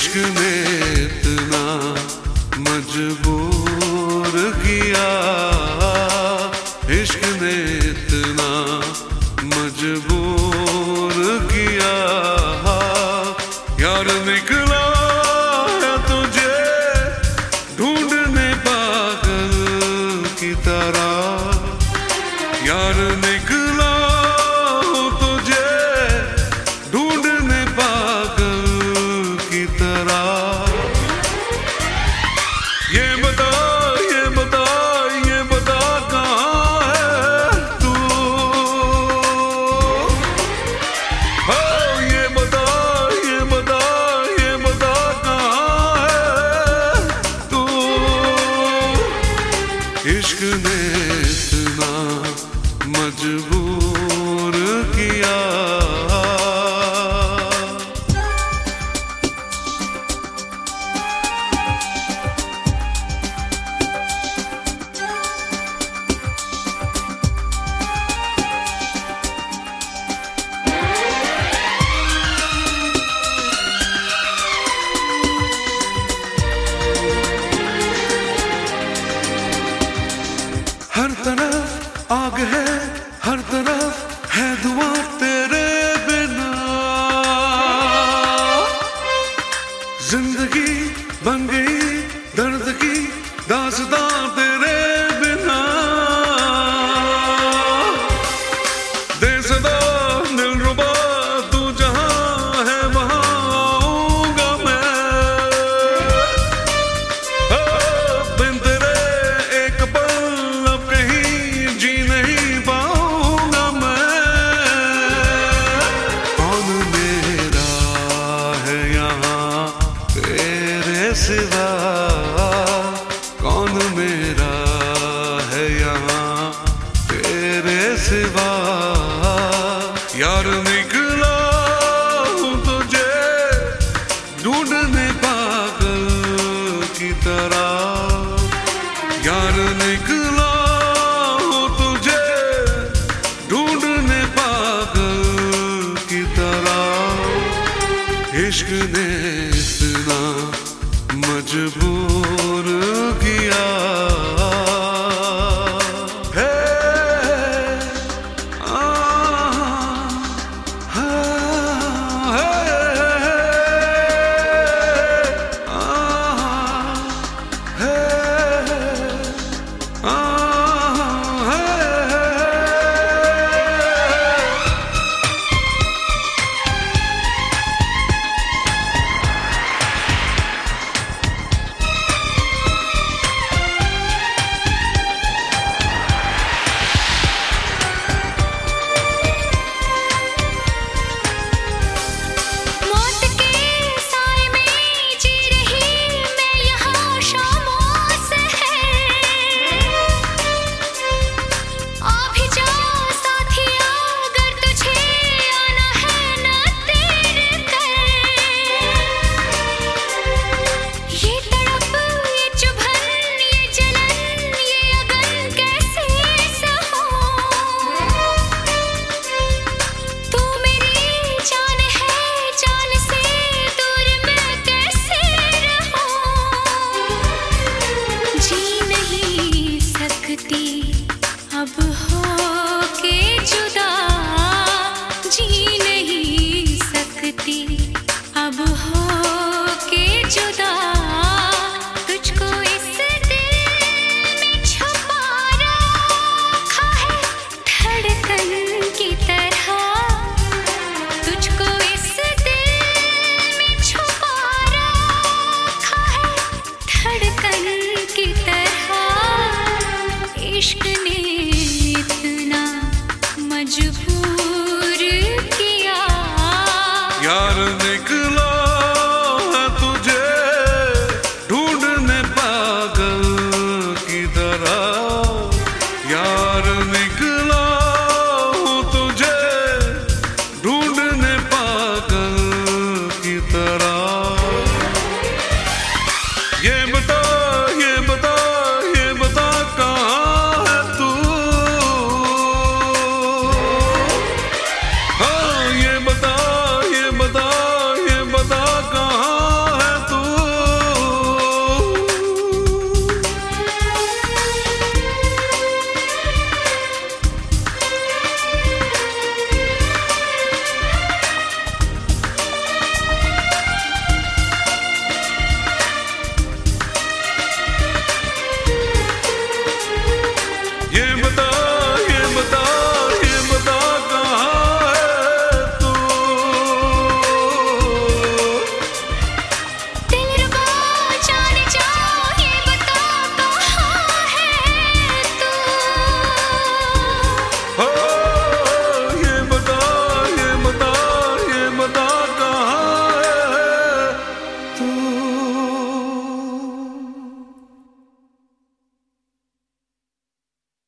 इश्क ने इतना मजबूर किया, इश्क ने इतना मजबूर किया। यार निकला है तुझे ढूंढने पागल की तरह, यार निकला हूँ तुझे ढूंढने पागल की तरह। ये बता ये बता ये बता कहाँ है तू, हो ये बता ये बता ये बता कहाँ है तू। इश्क ने इतना मजबूर किया। हर तरफ आग है, हर तरफ है धुआं तेरे बिना। जिंदगी बन गई दर्द की दास्तां तेरे बिना। दे सदा दिलरुबा तू जहां है वहां आऊंगा मैं। बिन तेरे एक पल अब कहीं जी नहीं पाऊंगा मैं। कौन मेरा है यहाँ तेरे सिवा, कौन मेरा है यहाँ तेरे सिवा। यार निकला हूँ तुझे ढूंढने पागल की तरह, यार निकला हूँ तुझे ढूंढने पागल की तरह। इश्क ने इतना मजबूर किया। है अब हो के जुदा, जी नहीं सकती अब हो के जुदा। तुझको इस दिल में छुपा रखा है धड़कन की तरह, तुझको इस दिल में छुपा रखा है धड़कन की तरह। इश्क ने इतना मजबूर किया। यार निकला